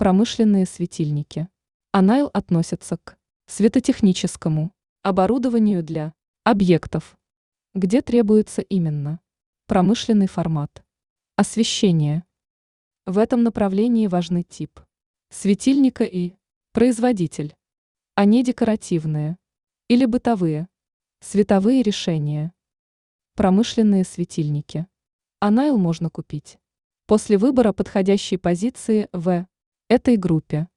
Промышленные светильники. Анайл относится к светотехническому оборудованию для объектов, где требуется именно промышленный формат. Освещение. В этом направлении важны тип светильника и производитель, а не декоративные или бытовые световые решения. Промышленные светильники. Анайл можно купить после выбора подходящей позиции в этой группе.